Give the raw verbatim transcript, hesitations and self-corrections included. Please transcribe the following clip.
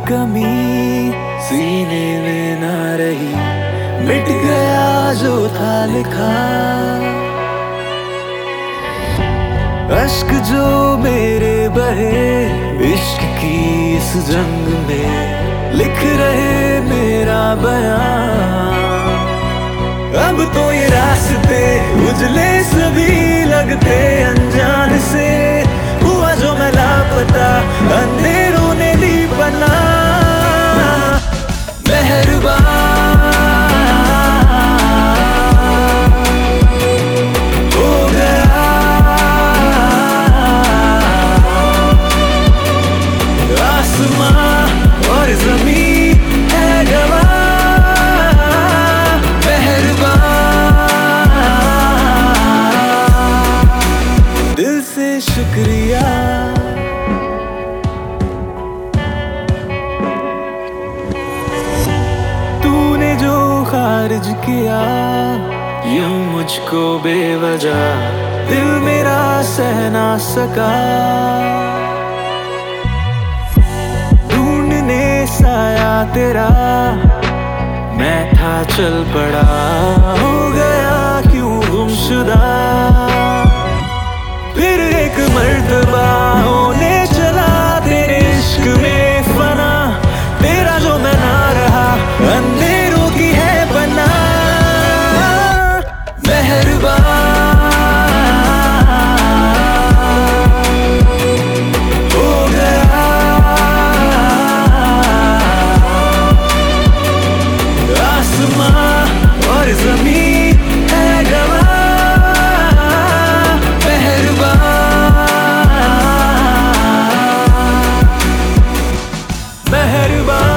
कमी सीने में ना रही, मिट गया जो था लिखा। अश्क जो मेरे बहे इश्क की इस जंग में, लिख रहे मेरा बयां। अब तो ये रास्ते उजले सभी लगते अनजान से, हुआ जो मैं लापता अंधेरों ने ली पनाह। मेहरबान हो गया आसमां और ज़मीन है गवाह। दिल से शुक्रिया। तूने जो खारिज किया यूं मुझको बेवजह, दिल मेरा सह ना सका। ढूंढने साया तेरा मैं था चल पड़ा, हो गया क्यों गुमशुदा। फिर एक मर्तबा होने चला तेरे इश्क में फना, तेरा जो मैं ना रहा अंधेरों की है पनाह। मेहरबान हो गया आसमां और ज़मीन है गवाह। मेहरबान